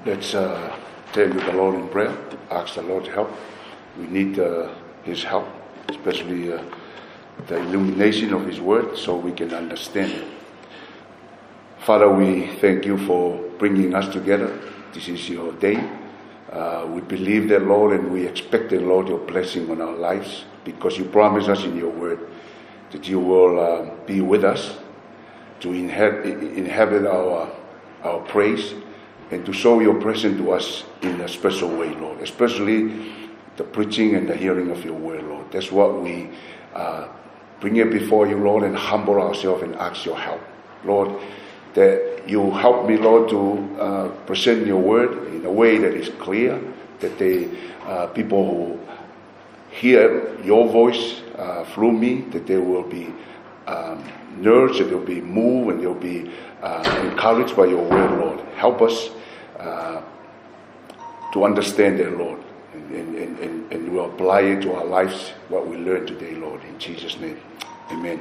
Let's tell the Lord in prayer, ask the Lord to help. We need His help, especially the illumination of His Word so we can understand it. Father, we thank you for bringing us together. This is your day. We believe that, Lord, and we expect that, Lord, your blessing on our lives, because you promise us in your Word that you will be with us to inhabit our praise, and to show your presence to us in a special way, Lord, especially the preaching and the hearing of your word, Lord. That's what we bring it before you, Lord, and humble ourselves and ask your help, Lord, that you help me, Lord, to present your word in a way that is clear, that the people who hear your voice through me, that they will be nourished, that they'll be moved, and they'll be encouraged by your word, Lord. Help us to understand that, Lord, and we'll apply it to our lives, what we learned today, Lord, in Jesus' name. Amen.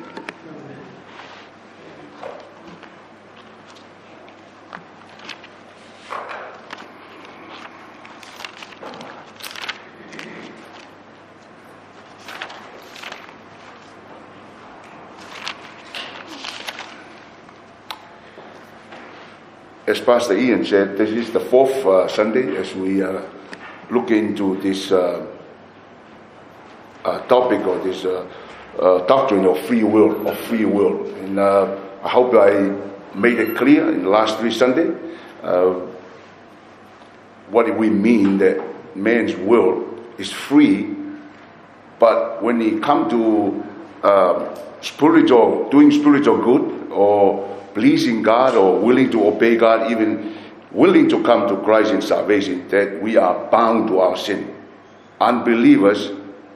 As Pastor Ian said, this is the fourth Sunday as we look into this topic, or this doctrine of free will. And I hope I made it clear in the last three Sundays what do we mean that man's will is free, but when it comes to doing spiritual good, or pleasing God, or willing to obey God, even willing to come to Christ in salvation, that we are bound to our sin. Unbelievers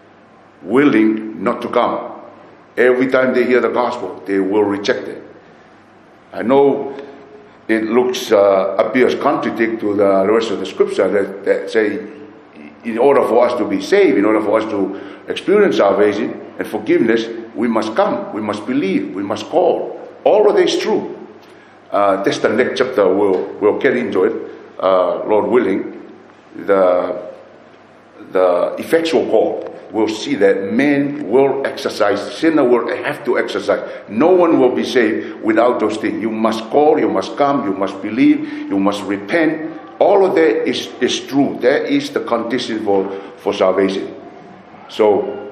willing not to come. Every time they hear the gospel, they will reject it. I know it appears contradict to the rest of the scripture that say, in order for us to be saved, in order for us to experience salvation and forgiveness, we must come, we must believe, we must call. All of this is true. That's the next chapter. We'll get into it, Lord willing. The effectual call. We'll see that men will exercise, sinner will have to exercise. No one will be saved without those things. You must call, you must come, you must believe, you must repent. All of that is true. That is the condition for salvation. So,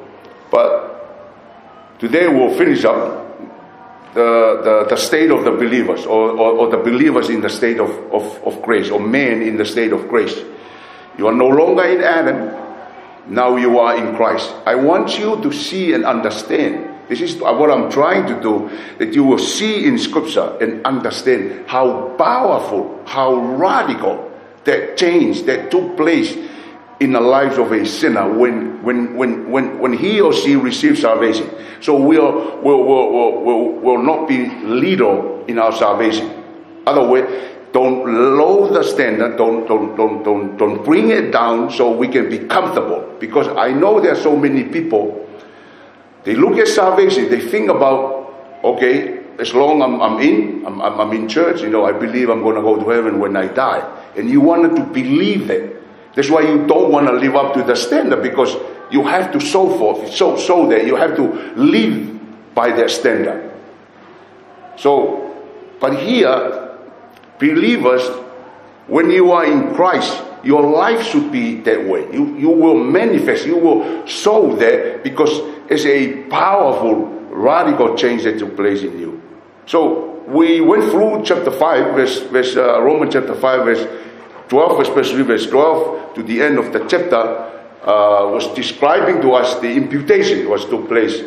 but today we'll finish up the state of the believers, or the believers in the state of grace, or man in the state of grace. You are no longer in Adam, now you are in Christ. I want you to see and understand. This is what I'm trying to do, that you will see in Scripture and understand how powerful, how radical that change that took place in the lives of a sinner when he or she receives salvation. So we'll not be little in our salvation. Other way, don't lower the standard, don't bring it down so we can be comfortable. Because I know there are so many people, they look at salvation, they think about, okay, as long I'm in church, I believe I'm going to go to heaven when I die. And you wanted to believe that. That's why you don't want to live up to the standard, because you have to show that you have to live by that standard. So, but here, believers, when you are in Christ, your life should be that way. You will manifest, you will show that, because it's a powerful, radical change that took place in you. So we went through chapter 5, Romans chapter 5, verse 12, especially verse 12 to the end of the chapter, was describing to us the imputation was took place.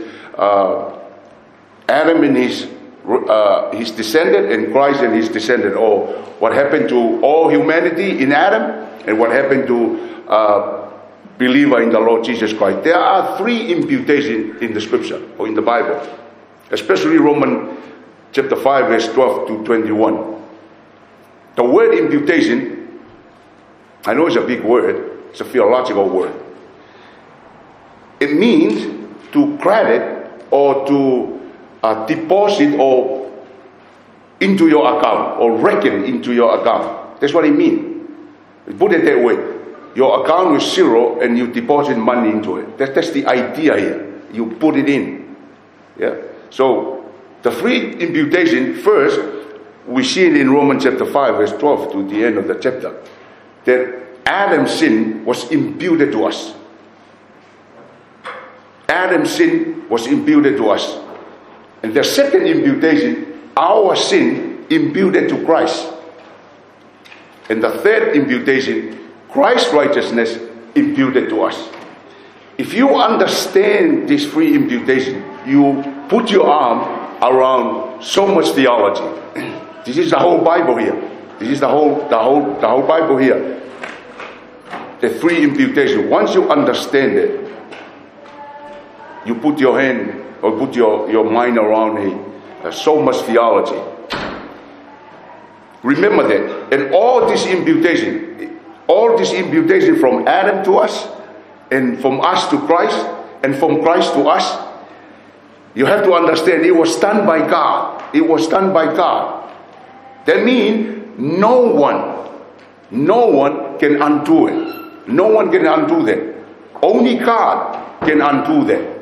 Adam and his descendant, and Christ and his descendant, or what happened to all humanity in Adam, and what happened to believer in the Lord Jesus Christ. There are three imputations in the scripture, or in the Bible, especially Romans chapter 5, verse 12 to 21. The word imputation, I know it's a big word, it's a theological word. It means to credit, or to deposit, or into your account, or reckon into your account. That's what it means. Put it that way. Your account is zero and you deposit money into it. That's the idea here. You put it in. Yeah. So the free imputation, first, we see it in Romans chapter 5, verse 12 to the end of the chapter, that Adam's sin was imputed to us. Adam's sin was imputed to us. And the second imputation, our sin imputed to Christ. And the third imputation, Christ's righteousness imputed to us. If you understand this free imputation, you put your arm around so much theology. This is the whole Bible here. This is the whole Bible here. The free imputation. Once you understand it, you put your hand or put your mind around it. So much theology. Remember that. And all this imputation from Adam to us, and from us to Christ, and from Christ to us, you have to understand it was done by God. It was done by God. That means no one can undo it. No one can undo that. Only God can undo that.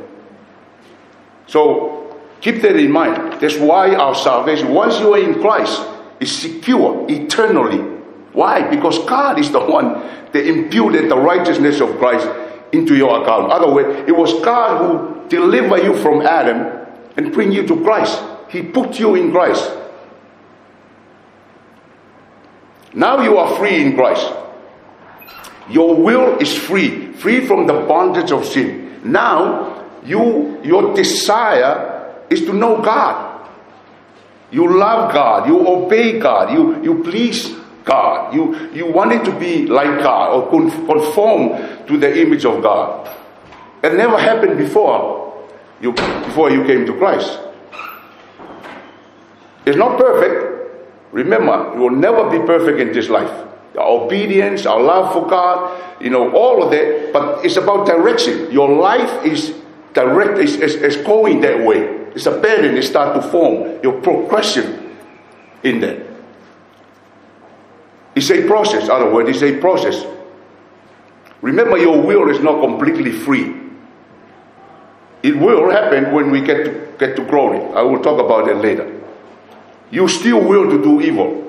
So keep that in mind. That's why our salvation, once you are in Christ, is secure eternally. Why? Because God is the one that imputed the righteousness of Christ into your account. Otherwise, it was God who delivered you from Adam and bring you to Christ. He put you in Christ. Now you are free in Christ. Your will is free from the bondage of sin. Now, your desire is to know God. You love God. You obey God. You please God. You want it to be like God or conform to the image of God. It never happened before you came to Christ. It's not perfect. Remember, you will never be perfect in this life. Our obedience, our love for God, all of that. But it's about direction. Your life is direct, is going that way. It's a pattern. It starts to form. Your progression in that. It's a process. In other words, it's a process. Remember, your will is not completely free. It will happen when we get to glory. I will talk about that later. You still will to do evil.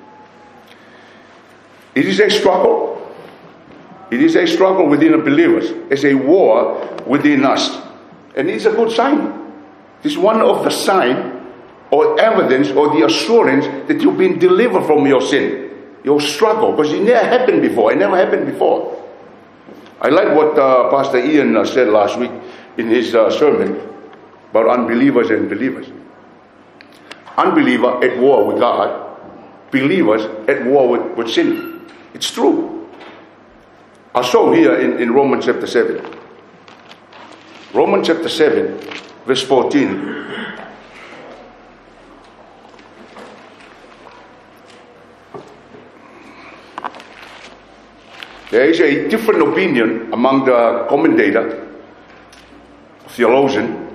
It is a struggle. It is a struggle within the believers. It's a war within us. And it's a good sign. It's one of the sign or evidence or the assurance that you've been delivered from your sin, your struggle, because it never happened before. It never happened before. I like what Pastor Ian said last week in his sermon about unbelievers and believers. Unbeliever at war with God, believers at war with sin. It's true. I'll show here in Romans chapter 7. Romans chapter 7, verse 14. There is a different opinion among the commentator, theologian,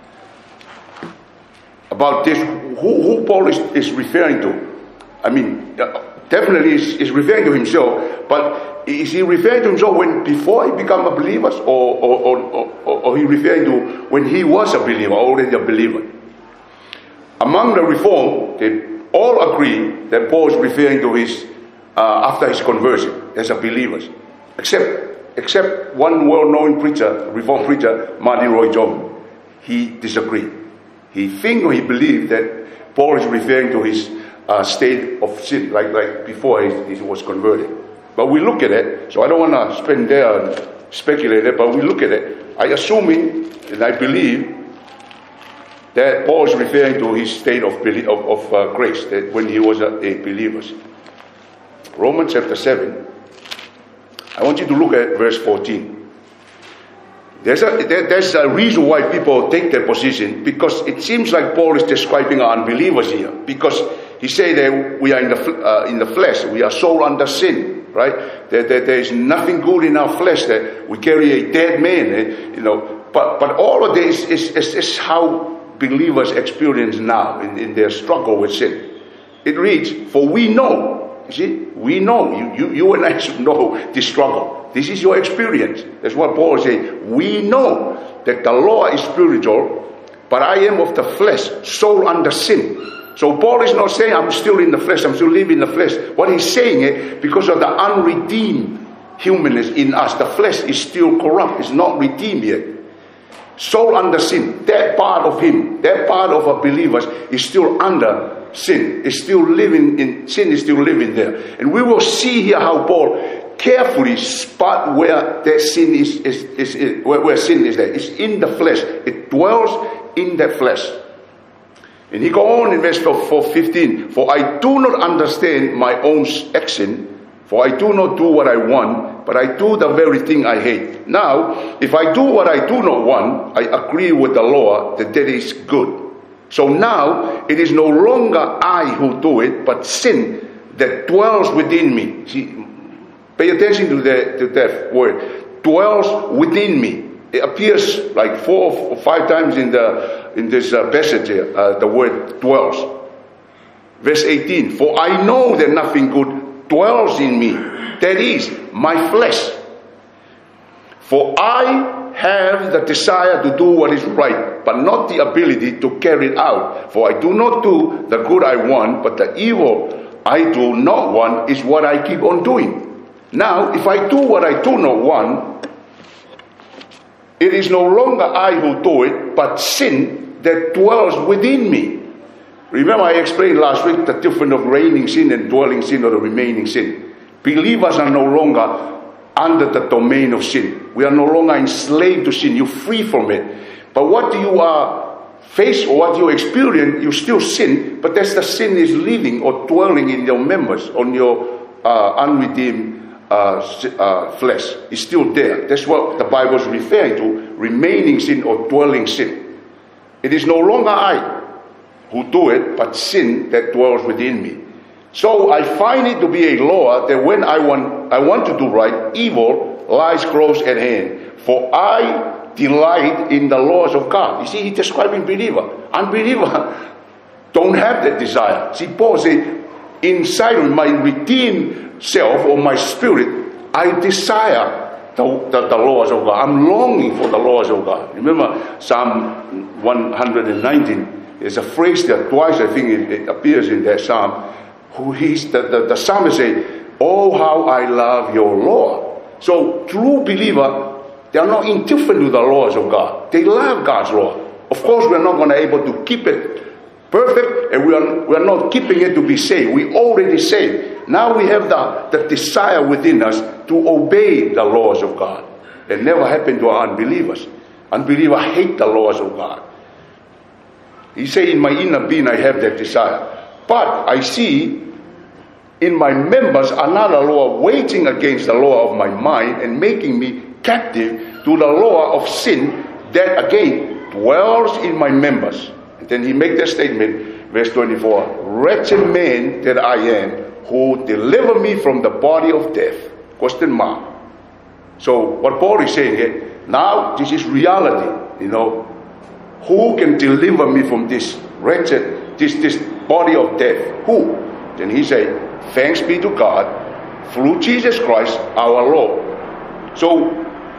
about this, who Paul is referring to. I mean, definitely is referring to himself, but is he referring to himself when before he became a believer, or he referring to when he was a believer, already a believer? Among the Reformed, they all agree that Paul is referring to his after his conversion as a believer, except one well-known preacher, Reformed preacher, Martin Lloyd-Jones. He disagreed. He believed that Paul is referring to his state of sin, like before he was converted. But we look at it, so I don't want to spend there and speculate it, but we look at it. I assuming and I believe that Paul is referring to his state of grace, that when he was a believer. Romans chapter 7. I want you to look at verse 14. There's a reason why people take that position, because it seems like Paul is describing our unbelievers here, because he said that we are in the flesh, we are sold under sin, right? That there is nothing good in our flesh, that we carry a dead man, But all of this is how believers experience now in their struggle with sin. It reads, "For we know You see, we know. You and I should know this struggle. This is your experience. That's what Paul is saying. We know that the law is spiritual, but I am of the flesh, soul under sin. So Paul is not saying I'm still in the flesh, I'm still living in the flesh. What he's saying is because of the unredeemed humanness in us, the flesh is still corrupt, it's not redeemed yet. Soul under sin, that part of him, that part of a believer is still under sin, is still living in sin, is still living there. And we will see here how Paul carefully spot where that sin is where sin is there. It's in the flesh. It dwells in that flesh. And he goes on in verse 15, for I do not understand my own action, for I do not do what I want, but I do the very thing I hate. Now, if I do what I do not want, I agree with the law that that is good. So now, it is no longer I who do it, but sin that dwells within me. See, pay attention to that word. Dwells within me. It appears like 4 or 5 times in this passage here, the word dwells. Verse 18, for I know that nothing good dwells in me, that is, my flesh. For I have the desire to do what is right, but not the ability to carry it out. For I do not do the good I want, but the evil I do not want is what I keep on doing. Now, if I do what I do not want, it is no longer I who do it, but sin that dwells within me. Remember I explained last week the difference of reigning sin and dwelling sin or the remaining sin. Believers are no longer under the domain of sin. We are no longer enslaved to sin. You're free from it. But what you are faced or what you experience, you still sin, but that's the sin is living or dwelling in your members, on your unredeemed flesh. Is still there. That's what the Bible is referring to, remaining sin or dwelling sin. It is no longer I who do it, but sin that dwells within me. So I find it to be a law that when I want to do right, evil lies close at hand. For I delight in the laws of God. You see, he's describing believer. Unbeliever don't have that desire. See, Paul says, inside of my redeemed self or my spirit, I desire the laws of God. I'm longing for the laws of God. Remember Psalm 119. There's a phrase there twice, I think it appears in that psalm. The psalmist says, oh, how I love your law. So true believer, they are not indifferent to the laws of God. They love God's law. Of course, we're not going to be able to keep it perfect, and we are not keeping it to be saved. We already saved. Now we have the desire within us to obey the laws of God. It never happened to our unbelievers. Unbelievers hate the laws of God. He said, in my inner being I have that desire. But I see in my members another law waiting against the law of my mind and making me captive to the law of sin that again dwells in my members. And then he makes that statement, verse 24, wretched man that I am, who deliver me from the body of death. Question mark. So what Paul is saying here, now this is reality, Who can deliver me from this wretched, this body of death? Who? Then he said, thanks be to God through Jesus Christ our Lord. So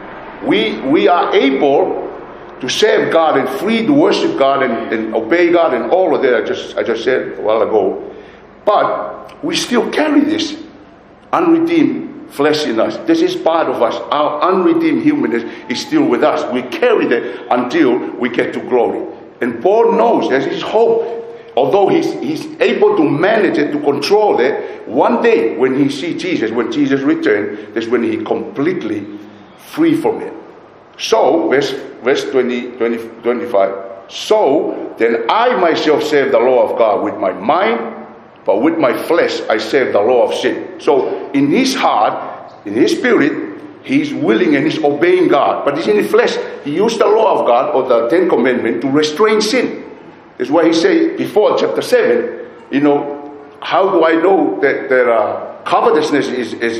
we are able to serve God and free to worship God and obey God and all of that I just said a while ago. But we still carry this unredeemed flesh in us. This is part of us. Our unredeemed humanness is still with us. We carry that until we get to glory. And Paul knows there's his hope. Although he's able to manage it, to control it, one day when he sees Jesus, when Jesus returns, that's when he completely free from it. So, verse 25. So, then I myself serve the law of God with my mind, but with my flesh I serve the law of sin. So, in his heart, in his spirit, he's willing and he's obeying God. But in his flesh, he used the law of God, or the 10 Commandments, to restrain sin. That's why he said before chapter 7, how do I know that covetousness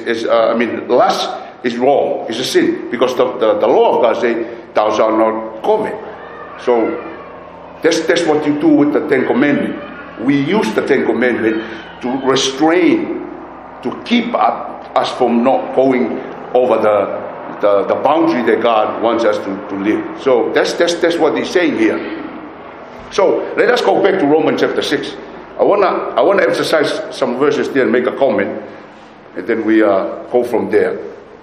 lust is wrong, is a sin? Because the law of God says, thou shalt not covet. So that's what you do with the 10 Commandments. We use the 10 Commandments to restrain to keep us from not going over the boundary that God wants us to live. So that's what he's saying here. So let us go back to Romans chapter 6. I wanna emphasize some verses there and make a comment, and then we go from there.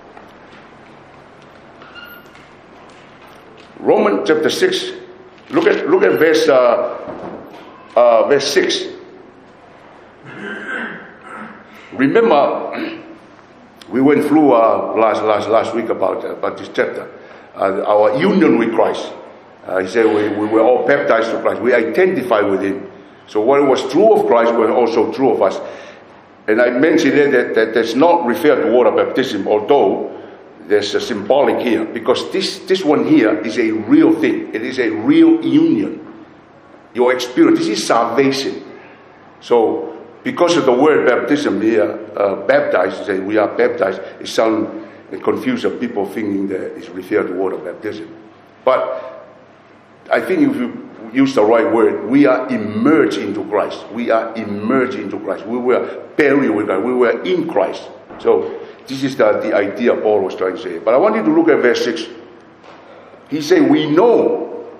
Romans chapter 6. Look at verse 6. Remember, we went through last week about this chapter, our union with Christ. He said we were all baptized to Christ. We identify with Him. So what was true of Christ was also true of us. And I mentioned that that's not referred to water baptism, although there's a symbolic here, because this one here is a real thing. It is a real union. Your experience. This is salvation. So because of the word baptism here, baptized, say we are baptized, it sounds confusing, people thinking that it's referred to water baptism. But I think if you use the right word, we are immersed into Christ. We are immersed into Christ. We were buried with Christ. We were in Christ. So this is the idea Paul was trying to say. But I want you to look at verse 6. He said, we know.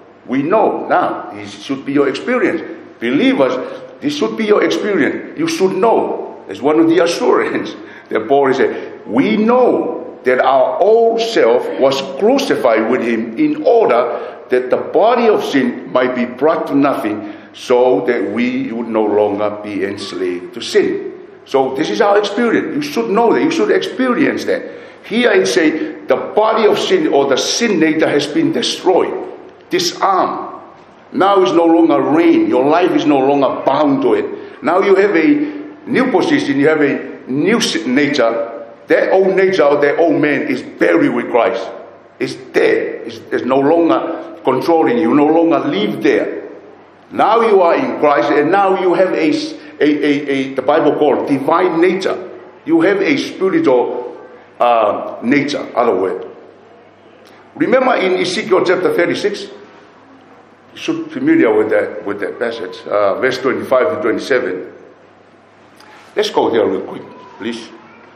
Now, this should be your experience. Believers, this should be your experience. You should know. It's one of the assurance that Paul said. We know that our old self was crucified with Him in order that the body of sin might be brought to nothing, so that we would no longer be enslaved to sin. So this is our experience. You should know that. You should experience that. Here it says the body of sin, or the sin nature, has been destroyed, disarmed. Now it's no longer reign. Your life is no longer bound to it. Now you have a new position. You have a new nature. That old nature, or that old man, is buried with Christ. It's dead. It's no longer controlling you. You no longer live there. Now you are in Christ, and now you have the Bible called divine nature. You have a spiritual nature, other word. Remember in Ezekiel chapter 36, you should be familiar with that passage, verse 25 to 27. Let's go there real quick, please.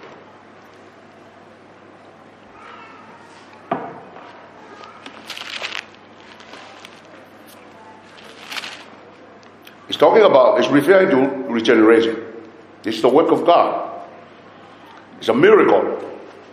It's referring to regeneration. This is the work of God. It's a miracle.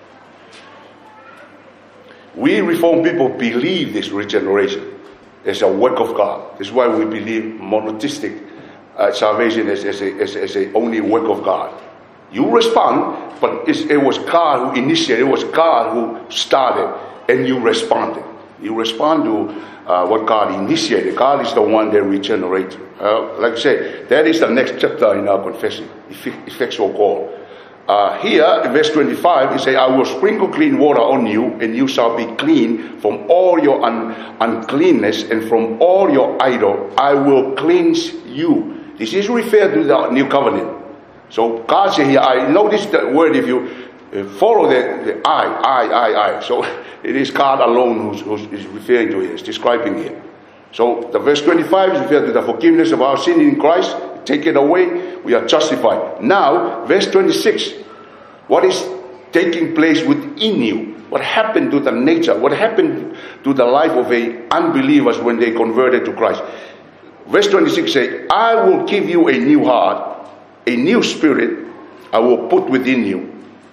We Reformed people believe this regeneration is a work of God. This is why we believe monotheistic salvation is a only work of God. You respond, but it was God who initiated. It was God who started, and you responded. You respond to what God initiated. God is the one that regenerates. Like I say, that is the next chapter in our confession, effectual call. Here, in verse 25, it says, I will sprinkle clean water on you, and you shall be clean from all your uncleanness, and from all your idol I will cleanse you. This is referred to the new covenant. So God said here, I notice the word, if you follow the I. So it is God alone who is referring to it, is describing here. So the verse 25 is referred to the forgiveness of our sin in Christ. Take it away, we are justified. Now, verse 26, what is taking place within you? What happened to the nature? What happened to the life of unbelievers when they converted to Christ? Verse 26 says, I will give you a new heart, a new spirit I will put within you.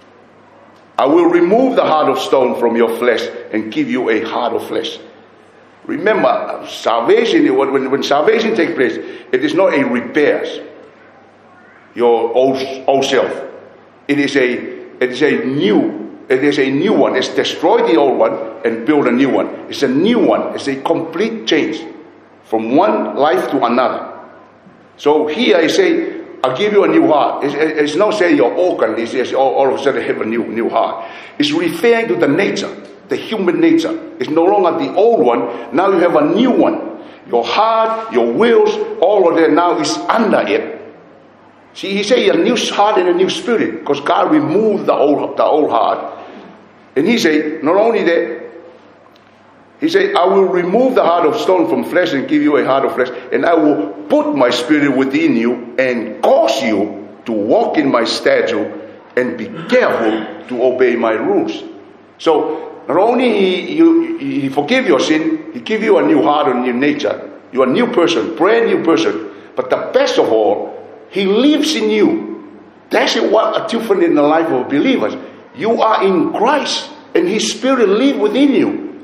I will remove the heart of stone from your flesh and give you a heart of flesh. Remember, salvation, when salvation takes place, it is not a repairs your old self. It is a new one. It's destroy the old one and build a new one. It's a new one. It's a complete change from one life to another. So here I say, I'll give you a new heart. It's not saying your organ is all of a sudden have a new heart. It's referring to the nature. The human nature is no longer the old one. Now you have a new one. Your heart, your wills, all of that now is under it. See, he said a new heart and a new spirit, because God removed the old heart. And he said, not only that, he said, I will remove the heart of stone from flesh and give you a heart of flesh, and I will put my spirit within you and cause you to walk in my statute and be careful to obey my rules. So not only he forgive your sin, he give you a new heart and new nature. You're a new person, brand new person. But the best of all, he lives in you. That's what is different in the life of believers. You are in Christ, and His Spirit lives within you.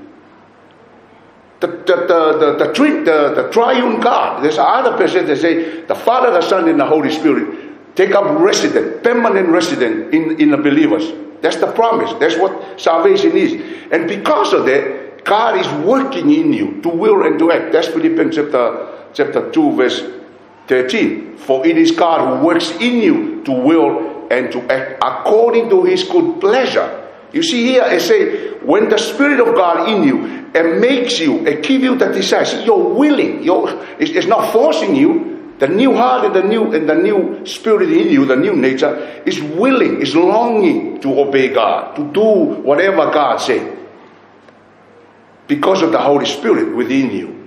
The triune God. There's other passage that say the Father, the Son, and the Holy Spirit take up resident, permanent resident in the believers. That's the promise. That's what salvation is. And because of that, God is working in you to will and to act. That's Philippians chapter 2, verse 13. For it is God who works in you to will and to act according to His good pleasure. You see here, I say, when the Spirit of God in you and makes you and give you the desire, you're willing. It's not forcing you. The new heart and the new spirit in you, the new nature, is willing, is longing to obey God, to do whatever God says, because of the Holy Spirit within you.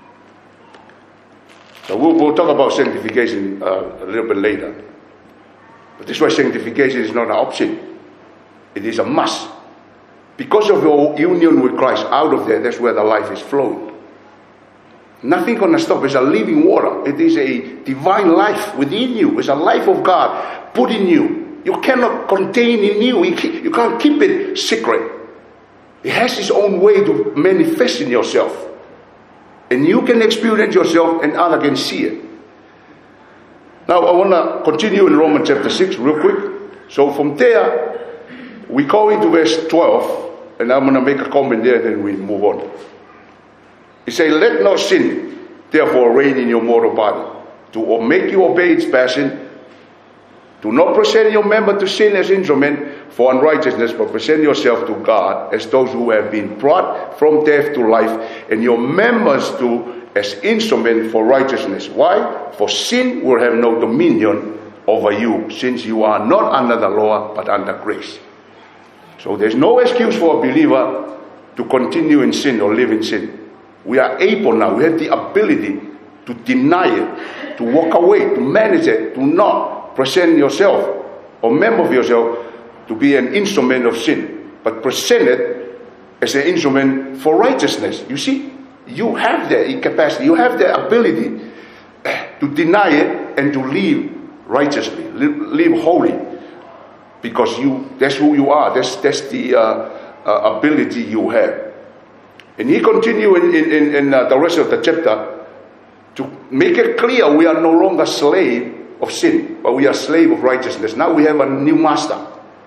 So we'll talk about sanctification a little bit later. But this way, sanctification is not an option. It is a must. Because of your union with Christ, out of there, that's where the life is flowing. Nothing going to stop. It's a living water. It is a divine life within you. It's a life of God put in you. You cannot contain in you. You can't keep it secret. It has its own way to manifest in yourself. And you can experience yourself and others can see it. Now I want to continue in Romans chapter 6 real quick. So from there, we go into verse 12. And I'm going to make a comment there, then we move on. It says, let not sin, therefore, reign in your mortal body, to make you obey its passion. Do not present your member to sin as instrument for unrighteousness, but present yourself to God as those who have been brought from death to life, and your members to as instrument for righteousness. Why? For sin will have no dominion over you, since you are not under the law, but under grace. So there's no excuse for a believer to continue in sin or live in sin. We are able now, we have the ability to deny it, to walk away, to manage it, to not present yourself or member of yourself to be an instrument of sin, but present it as an instrument for righteousness. You see, you have the capacity, you have the ability to deny it and to live righteously, live holy, because that's who you are, that's the ability you have. And he continued in the rest of the chapter to make it clear we are no longer slave of sin, but we are slave of righteousness. Now we have a new master.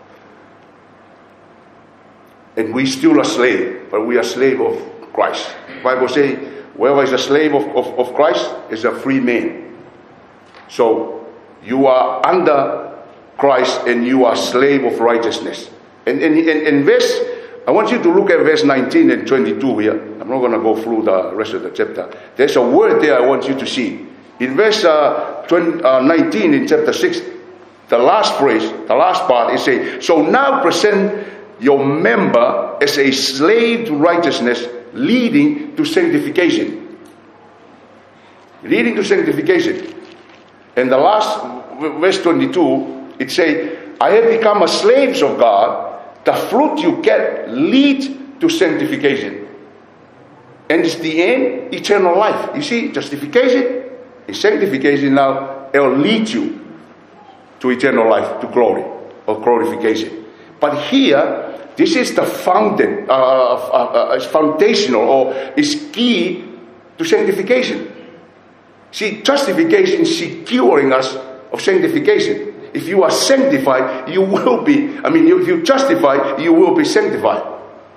And we still a slave, but we are slave of Christ. The Bible says, whoever is a slave of Christ is a free man. So you are under Christ and you are slave of righteousness. And verse, I want you to look at verse 19 and 22 here. I'm not going to go through the rest of the chapter. There's a word there I want you to see. In verse 19 in chapter 6, the last phrase, the last part, it says, so now present your member as a slave to righteousness, leading to sanctification. Leading to sanctification. And the last, verse 22, it says, I have become a slave of God. The fruit you get leads to sanctification. And it's the end, eternal life. You see, justification and sanctification now, it will lead you to eternal life, to glory or glorification. But here, this is the foundational or is key to sanctification. See, justification is securing us of sanctification. If you are sanctified, you will be, if you justify, you will be sanctified.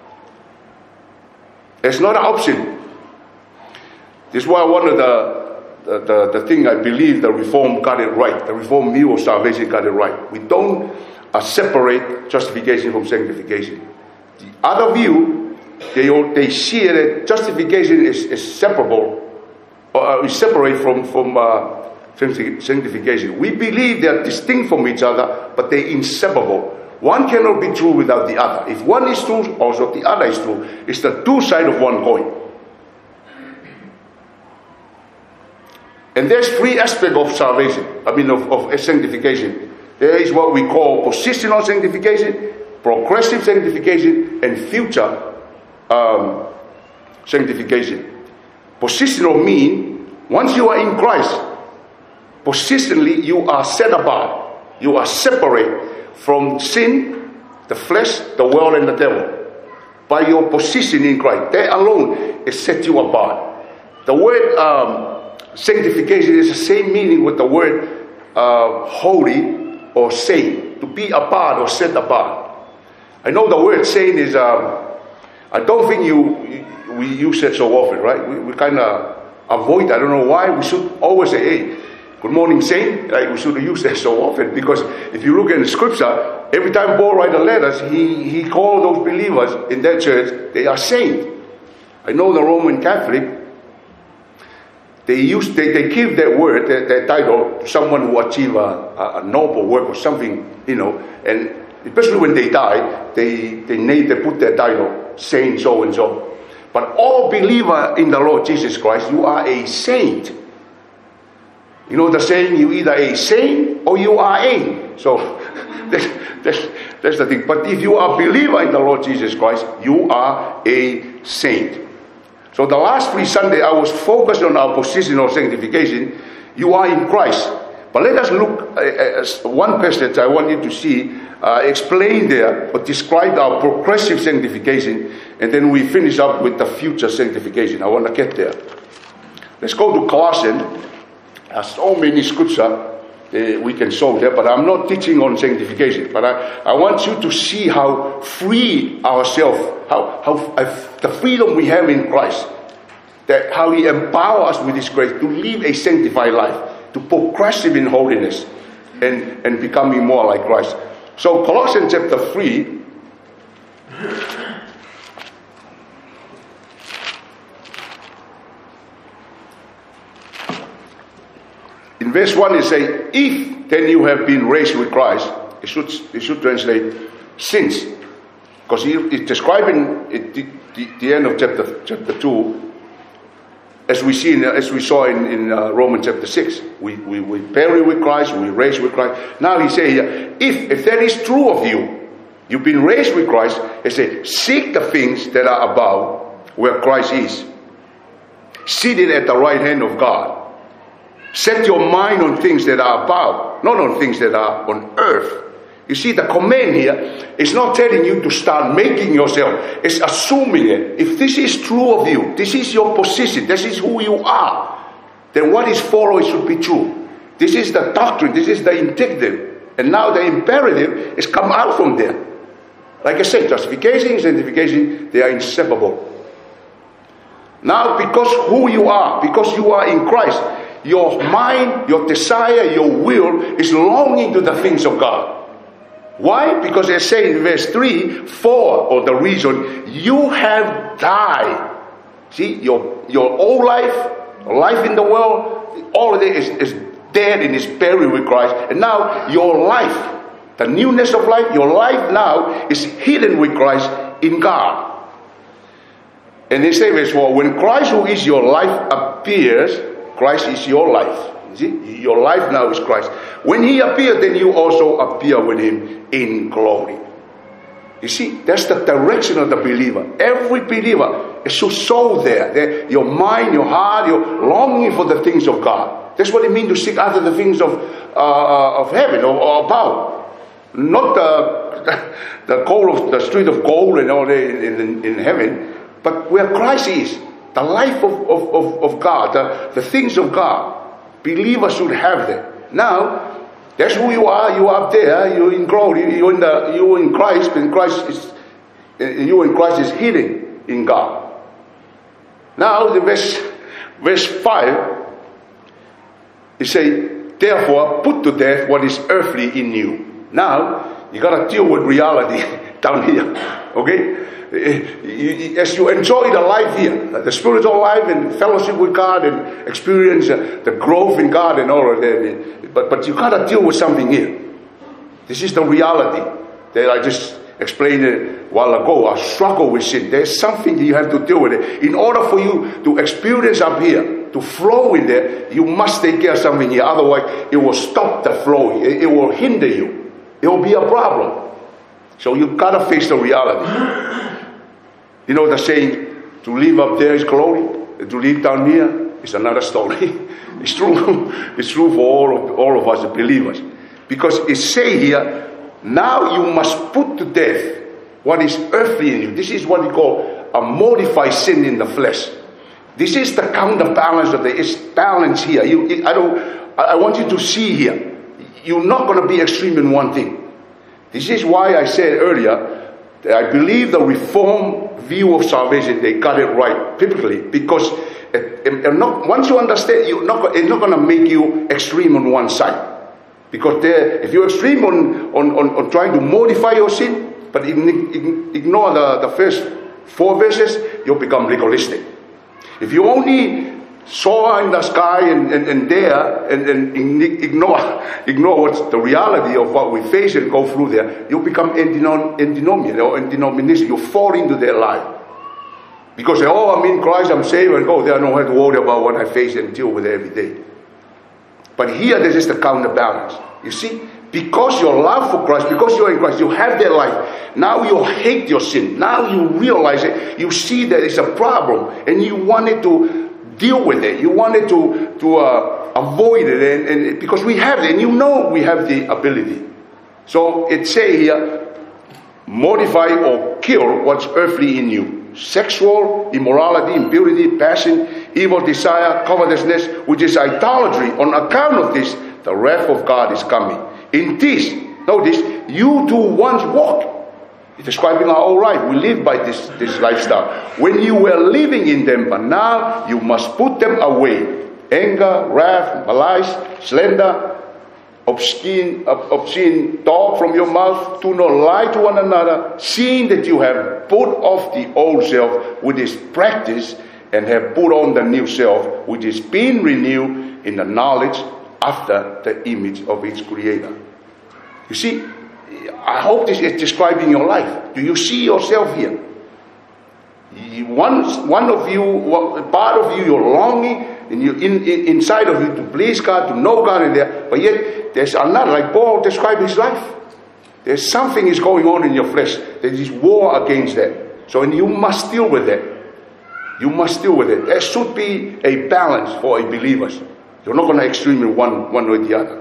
It's not an option. This is why one of the thing I believe the Reform got it right. The Reform view of salvation got it right. We don't separate justification from sanctification. The other view, they see that justification is separable, or is separate from sanctification. We believe they are distinct from each other, but they're inseparable. One cannot be true without the other. If one is true, also the other is true. It's the two sides of one coin. And there's three aspects of salvation, of sanctification. There is what we call positional sanctification, progressive sanctification, and future sanctification. Positional mean once you are in Christ, positionally you are set apart. You are separate from sin, the flesh, the world, and the devil. By your position in Christ, that alone is set you apart. The word sanctification is the same meaning with the word holy or saint, to be apart or set apart. I know the word saint is, I don't think we use it so often, right? We kind of avoid, I don't know why. We should always say, hey, good morning, saint. Right? We shouldn't use that so often, because if you look in the scripture, every time Paul writes the letters, he called those believers in that church, they are saints. I know the Roman Catholic, they give that word, that title, to someone who achieved a noble work or something, and especially when they die, they put that title, saint so and so. But all believer in the Lord Jesus Christ, you are a saint. You know the saying, you either a saint or you are a. So that's the thing. But if you are a believer in the Lord Jesus Christ, you are a saint. So the last 3 Sundays, I was focused on our positional sanctification. You are in Christ. But let us look at one passage I want you to see, explain there, or describe our progressive sanctification, and then we finish up with the future sanctification. I want to get there. Let's go to Colossians. There's so many scripture we can show there, but I'm not teaching on sanctification. But I want you to see how free ourselves, how the freedom we have in Christ, that how He empowers us with His grace to live a sanctified life, to progressive in holiness, and becoming more like Christ. So Colossians chapter 3. In verse 1 it says, if then you have been raised with Christ, it should translate since, because it's describing the end of chapter 2, as we saw in Romans chapter 6. We buried with Christ, we raised with Christ. Now he says, if that is true of you, you've been raised with Christ, he says, seek the things that are above, where Christ is, seated at the right hand of God. Set your mind on things that are above, not on things that are on earth. You see, the command here is not telling you to start making yourself. It's assuming it. If this is true of you, this is your position, this is who you are, then what is following should be true. This is the doctrine, this is the indicative. And now the imperative is come out from there. Like I said, justification and sanctification, they are inseparable. Now, because who you are, because you are in Christ, your mind, your desire, your will is longing to the things of God. Why? Because they say in verse 3, or the reason, you have died. See, your old life in the world, all of it is dead and is buried with Christ. And now your life, the newness of life, your life now is hidden with Christ in God. And they say verse 4, when Christ who is your life appears, Christ is your life. See? Your life now is Christ. When He appears, then you also appear with Him in glory. You see, that's the direction of the believer. Every believer is so sold there. Your mind, your heart, you're longing for the things of God. That's what it means to seek after the things of heaven or above. Not the gold of the street of gold and all that in heaven, but where Christ is. The life of God, the things of God. Believers should have that. Now, that's who you are. You are up there. You're in glory. You're in Christ. And you in Christ is hidden in God. Now, the verse 5, it says, therefore, put to death what is earthly in you. Now, you got to deal with reality down here. Okay? As you enjoy the life here, the spiritual life and fellowship with God and experience the growth in God and all of that, but you gotta deal with something here. This is the reality that I just explained it a while ago, a struggle with sin. There's something you have to deal with it. In order for you to experience up here, to flow in there, you must take care of something here. Otherwise, it will stop the flow. It will hinder you. It will be a problem. So you've got to face the reality. You know the saying, to live up there is glory, to live down here is another story. It's true. It's true for all of us as believers. Because it says here, now you must put to death what is earthly in you. This is what we call a mortified sin in the flesh. This is the counterbalance of it's balance here. I want you to see here. You're not going to be extreme in one thing. This is why I said earlier that I believe the Reformed view of salvation, they got it right biblically, because once you understand, it's not going to make you extreme on one side. Because if you're extreme on trying to modify your sin, but ignore the first 4 verses, you'll become legalistic. If you only saw in the sky and there and ignore what's the reality of what we face and go through there, you become antinomian or antinomianism. You fall into their lie. Because I'm in Christ, I'm saved, and they don't have to worry about what I face and deal with every day. But here, this is the counterbalance. You see, because your love for Christ, because you're in Christ, you have that life. Now you hate your sin. Now you realize it. You see that it's a problem, and you wanted to deal with it. You wanted to avoid it, and because we have it, and you know we have the ability. So it says here, mortify or kill what's earthly in you. Sexual immorality, impurity, passion, evil desire, covetousness, which is idolatry. On account of this, the wrath of God is coming. In this, notice, you too once walked. It's describing our old life. We live by this lifestyle. When you were living in them, but now you must put them away. Anger, wrath, malice, slander, obscene talk from your mouth. Do not lie to one another, seeing that you have put off the old self with its practice, and have put on the new self, which is being renewed in the knowledge after the image of its creator. You see, I hope this is describing your life. Do you see yourself here? One of you, part of you, you're longing, and you inside of you to please God, to know God in there, but yet there's another, like Paul described his life. There's something is going on in your flesh. There is war against that. So, and you must deal with that. You must deal with it. There should be a balance for a believers. You're not going to extreme in one or the other.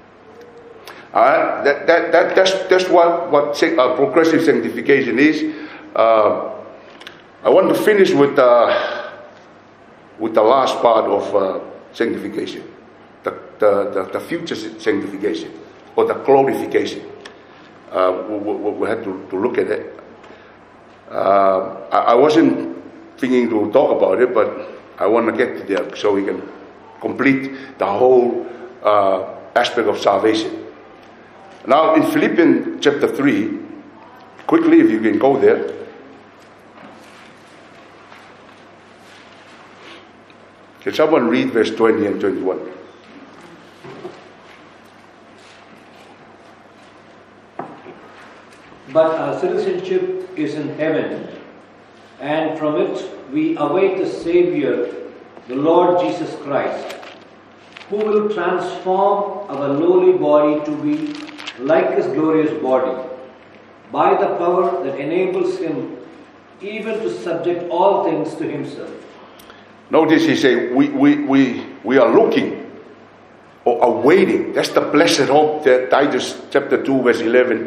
That's what progressive sanctification is. I want to finish with the last part of sanctification, the future sanctification, or the glorification. We had to look at it. I wasn't thinking to talk about it, but I want to get to there so we can complete the whole aspect of salvation. Now in Philippians chapter 3, quickly if you can go there. Can someone read verse 20 and 21? But our citizenship is in heaven, and from it we await the Savior, the Lord Jesus Christ, who will transform our lowly body to be like His glorious body, by the power that enables Him even to subject all things to Himself. Notice he said, we are looking or awaiting. That's the blessed hope that Titus chapter 2 verse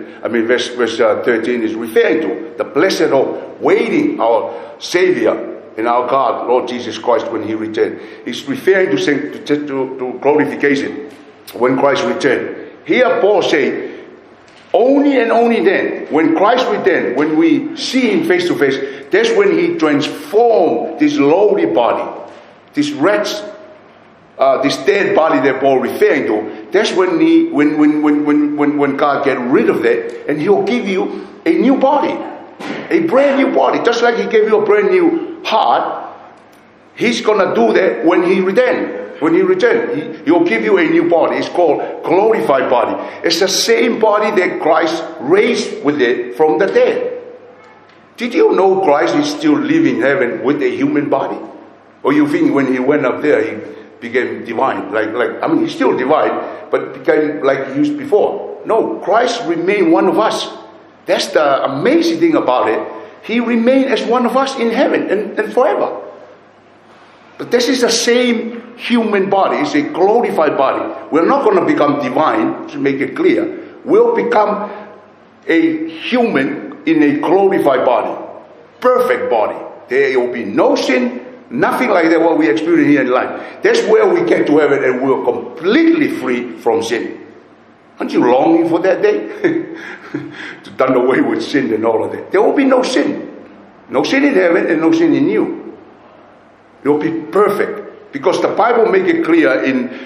13 is referring to. The blessed hope, waiting our Savior and our God, Lord Jesus Christ, when He returned. He's referring to glorification when Christ returned. Here Paul said, only and only then, when Christ returned, when we see Him face to face, that's when He transformed this lowly body, this wretch, this dead body that Paul referring to. That's when when God get rid of that, and He'll give you a new body, a brand new body, just like He gave you a brand new heart. He's gonna do that when He returns. When he returns, he will give you a new body. It's called glorified body. It's the same body that Christ raised with it from the dead. Did you know Christ is still living in heaven with a human body? Or you think when he went up there, he became divine? He's still divine, but became like he used before. No, Christ remained one of us. That's the amazing thing about it. He remained as one of us in heaven and forever. But this is the same human body. It's a glorified body. We're not going to become divine, to make it clear. We'll become a human in a glorified body. Perfect body. There will be no sin, nothing like that what we experience here in life. That's where we get to heaven and we're completely free from sin. Aren't you longing for that day? To done away with sin and all of that. There will be no sin. No sin in heaven and no sin in you. It will be perfect. Because the Bible makes it clear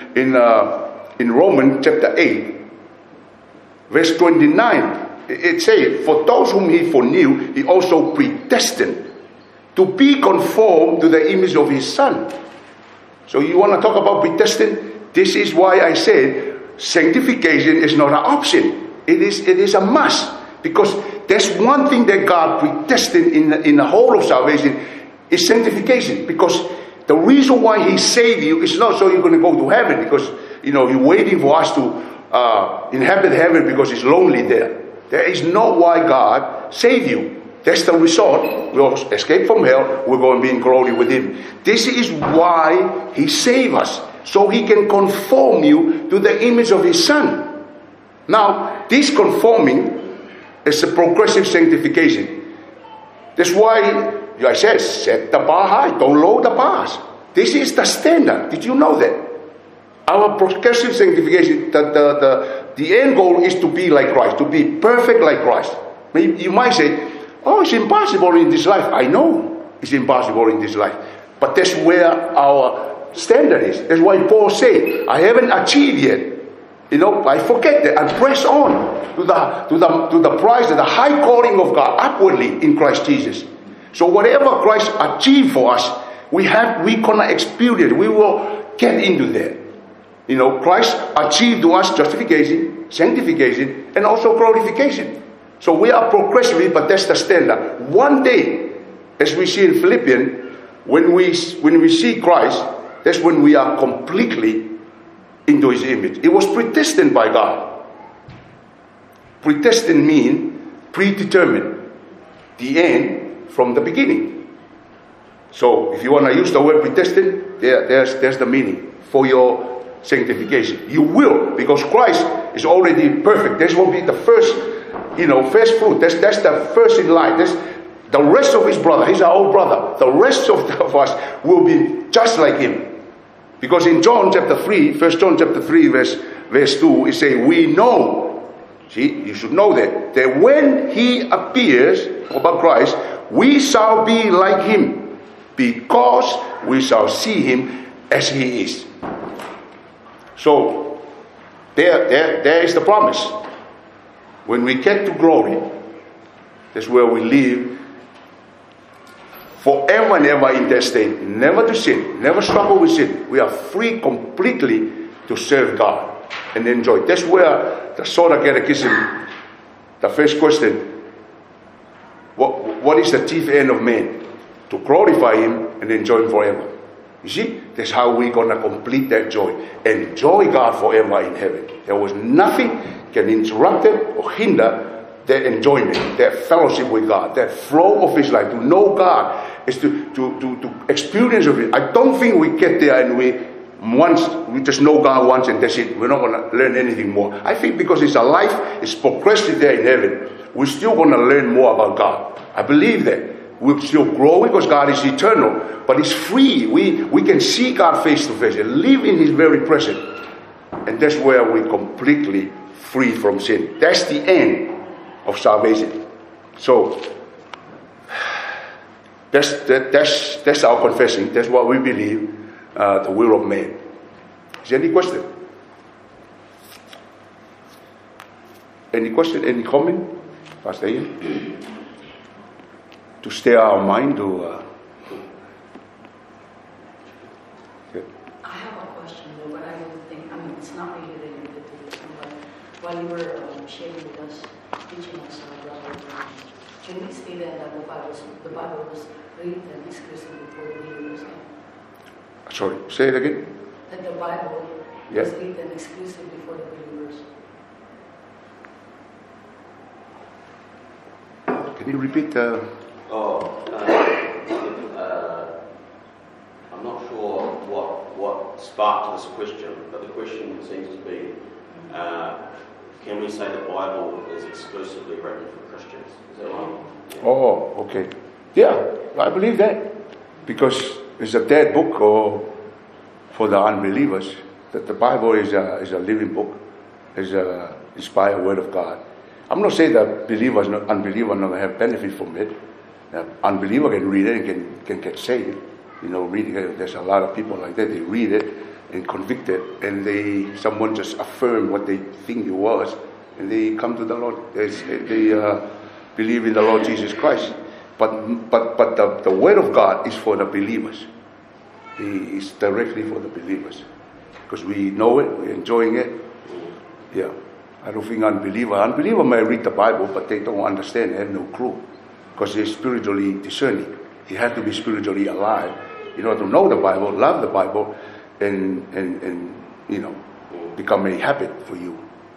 in Romans chapter 8, verse 29. It says, for those whom he foreknew, he also predestined to be conformed to the image of his Son. So you want to talk about predestined? This is why I said sanctification is not an option. It is a must. Because there's one thing that God predestined in the whole of salvation is sanctification. Because the reason why he saved you is not so you're going to go to heaven. Because, you're waiting for us to inhabit heaven because it's lonely there. There is no why God saved you. That's the result. We'll escape from hell. We're going to be in glory with him. This is why he saved us. So he can conform you to the image of his Son. Now, this conforming is a progressive sanctification. That's why I said, set the bar high. Don't lower the bars. This is the standard. Did you know that? Our progressive sanctification, the end goal is to be like Christ, to be perfect like Christ. You might say, oh, it's impossible in this life. I know it's impossible in this life. But that's where our standard is. That's why Paul said, I haven't achieved yet. I forget that. I press on to the prize of the high calling of God upwardly in Christ Jesus. So whatever Christ achieved for us, we gonna experience. We will get into that. Christ achieved to us justification, sanctification, and also glorification. So we are progressively, but that's the standard. One day, as we see in Philippians, when we see Christ, that's when we are completely into his image. It was predestined by God. Predestined means predetermined. The end from the beginning. So if you want to use the word predestined, there's the meaning for your sanctification. You will, because Christ is already perfect. This will be the first, first fruit. That's the first in line. That's the rest of his brother. He's our old brother. The rest of us will be just like him. Because in John chapter 3, 1 John chapter 3, verse 2, it says, we know, see, you should know that when he appears, about Christ, we shall be like him, because we shall see him as he is. So, there is the promise. When we get to glory, that's where we live forever and ever in that state. Never to sin, never struggle with sin. We are free completely to serve God and enjoy. That's where the Soda Catechism, the first question, what is the chief end of man? To glorify him and enjoy him forever. You see, that's how we're going to complete that joy. Enjoy God forever in heaven. There was nothing can interrupt it or hinder that enjoyment, that fellowship with God, that flow of his life. To know God is to experience of it. I don't think we get there and we just know God once and that's it. We're not going to learn anything more. I think because it's a life, it's progressive there in heaven, we're still going to learn more about God. I believe that. We're still growing because God is eternal, but it's free. We can see God face to face and live in his very presence. And that's where we're completely free from sin. That's the end of salvation. So, that's our confession. That's what we believe, the will of man. Is there any question? Any question, any comment? Pastor Ian? To steer our mind to... I have a while you were sharing with us, teaching us, Brother, can we say that the Bible was written exclusively for the believers? Sorry, say it again. That the Bible Yeah. was written exclusively for the believers. Can you repeat? I'm not sure what sparked this question, but the question seems to be, can we say the Bible is exclusively written for Christians? Is that right? Yeah. Oh, okay. Yeah, I believe that. Because it's a dead book for the unbelievers. That the Bible is a living book, is a inspired word of God. I'm not saying that believers, unbelievers not have benefit from it. Unbeliever can read it and can get saved. You know, reading it, there's a lot of people like that. They read it and convicted, and someone just affirm what they think it was, and they come to the Lord. They believe in the Lord Jesus Christ. But the word of God is for the believers. It's directly for the believers, because we know it, we're enjoying it. Yeah, I don't think unbeliever may read the Bible, but they don't understand. They have no clue, because they're spiritually discerning. You have to be spiritually alive in order to know the Bible, love the Bible, and become a habit for you.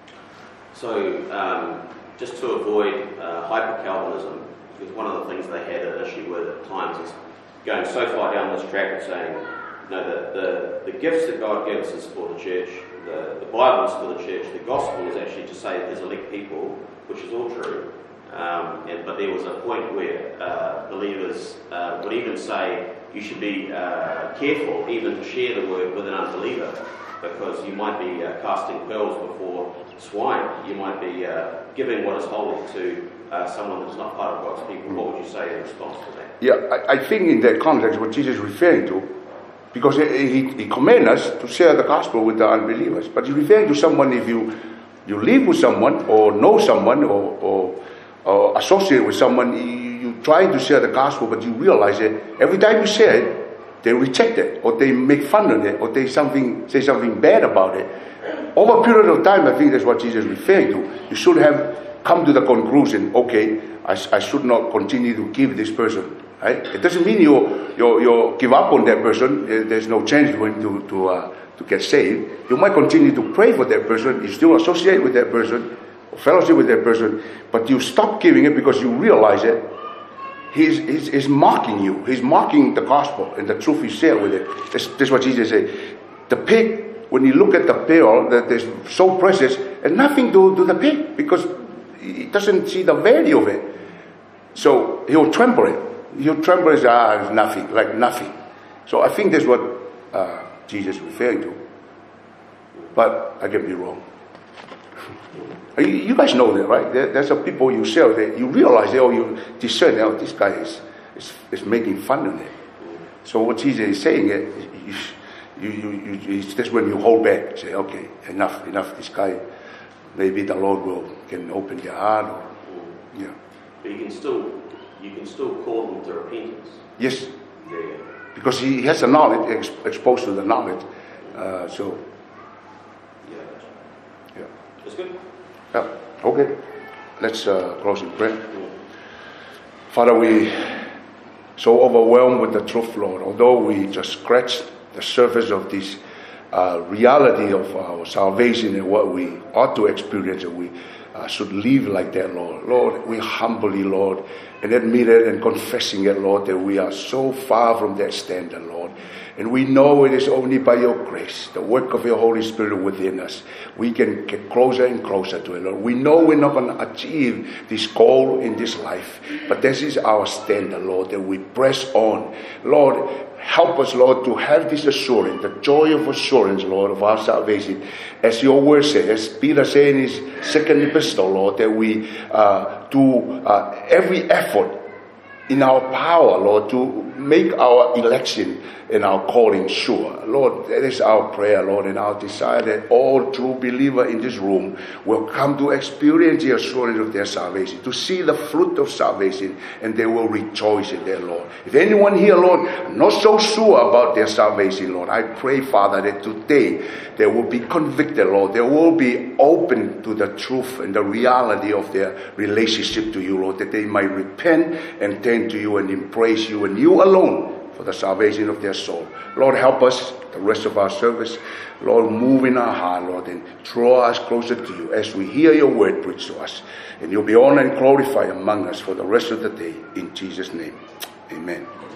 So, just to avoid hyper-Calvinism, because one of the things they had an issue with at times is going so far down this track of saying, that the gifts that God gives is for the church, the Bible is for the church, the gospel is actually to say there's elect people, which is all true. But there was a point where believers would even say you should be careful even to share the word with an unbeliever, because you might be casting pearls before swine. You might be giving what is holy to someone that's not part of God's people. What would you say in response to that? Yeah, I think in that context what Jesus is referring to, because he commands us to share the gospel with the unbelievers, but he's referring to someone. If you live with someone or know someone or associate with someone, you try to share the gospel, but you realize that every time you share it, they reject it, or they make fun of it, or they say something bad about it. Over a period of time, I think that's what Jesus is referring to. You should have come to the conclusion, okay, I should not continue to give this person. Right? It doesn't mean you give up on that person. There's no chance for him to get saved. You might continue to pray for that person. You still associate with that person, fellowship with that person, but you stop giving it because you realize that he's mocking you. He's mocking the gospel and the truth he shared with it. That's what Jesus said. The pig, when you look at the pearl that is so precious, and nothing to the pig, because he doesn't see the value of it. So he'll trample it. He'll trample it as nothing, like nothing. So I think that's what Jesus is referring to. But I can be wrong. You guys know that, right? There's some people you share that you realize, you discern, this guy is making fun of it. So what Jesus is saying is that's when you hold back, say, okay, enough. This guy, maybe the Lord can open their heart, or yeah. But you can still call them to repentance. Yes. Yeah. Because he has the knowledge, exposed to the knowledge. So. Yeah. That's good. Yeah. Okay. Let's close in prayer. Father, we so overwhelmed with the truth, Lord. Although we just scratched the surface of this reality of our salvation and what we ought to experience, and we should live like that, Lord. Lord, we humbly, Lord, and admit it and confessing it, Lord, that we are so far from that standard, Lord. And we know it is only by your grace, the work of your Holy Spirit within us, we can get closer and closer to it, Lord. We know we're not going to achieve this goal in this life, but this is our standard, Lord, that we press on. Lord, help us, Lord, to have this assurance, the joy of assurance, Lord, of our salvation. As your word says, as Peter said in his second epistle, Lord, that we do every effort in our power, Lord, to make our election and our calling sure. Lord, that is our prayer, Lord, and our desire that all true believers in this room will come to experience the assurance of their salvation, to see the fruit of salvation, and they will rejoice in their Lord. If anyone here, Lord, not so sure about their salvation, Lord, I pray, Father, that today they will be convicted, Lord. They will be open to the truth and the reality of their relationship to you, Lord, that they might repent and turn to you and embrace you and you alone for the salvation of their soul. Lord, help us the rest of our service. Lord, move in our heart, Lord, and draw us closer to you as we hear your word preached to us. And you'll be honored and glorified among us for the rest of the day. In Jesus' name, amen.